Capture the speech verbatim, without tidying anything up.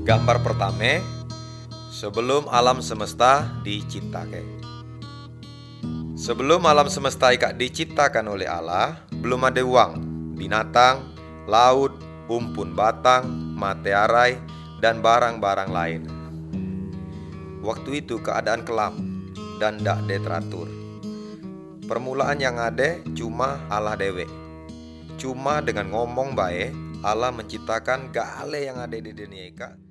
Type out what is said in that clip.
Gambar pertama, sebelum alam semesta diciptakan. Sebelum alam semesta ikak diciptakan oleh Allah, belum ada uang, binatang, laut, umpun batang, materai, dan barang-barang lain. Waktu itu keadaan kelam dan tidak ada teratur. Permulaan yang ada cuma Allah dewe. Cuma dengan ngomong baik, Allah menciptakan gale yang ada di dunia ika.